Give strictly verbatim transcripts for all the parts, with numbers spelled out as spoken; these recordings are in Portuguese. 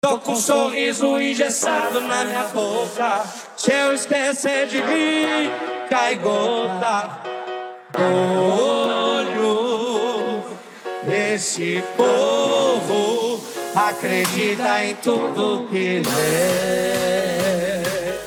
Tô com um sorriso engessado na minha boca. Se eu esquecer de mim, cai gota do olho. Esse povo acredita em tudo que lê.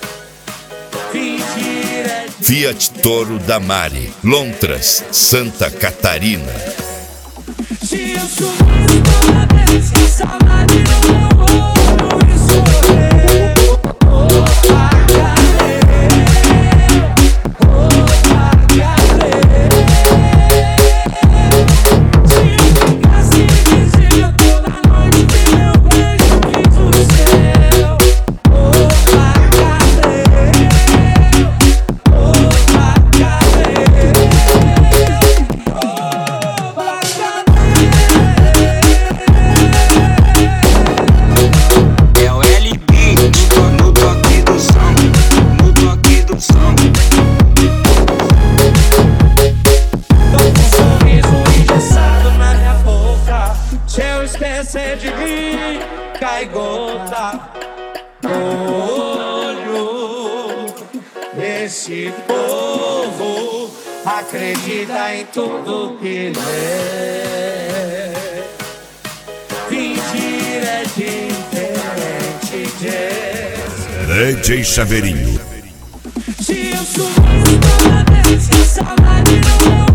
Fingir é de... Fiat Toro da Mari, Lontras, Santa Catarina. Se eu sorriso toda vez que saudade no meu olho e sorrir, opa, cadê? Opa, cadê? Se eu ficasse invisível toda noite que meu beijo fiz o seu, opa, cadê? Opa, cadê? Opa, cadê? É o L B no toque do som, no toque do som. Tô com um sorriso engessado na minha boca. Se eu esquecer de mim, cai gota do olho. Esse povo acredita em tudo que lê. Fingir é diferente de... D J Chaveirinho. Se eu sorriso toda vez que a saudade no meu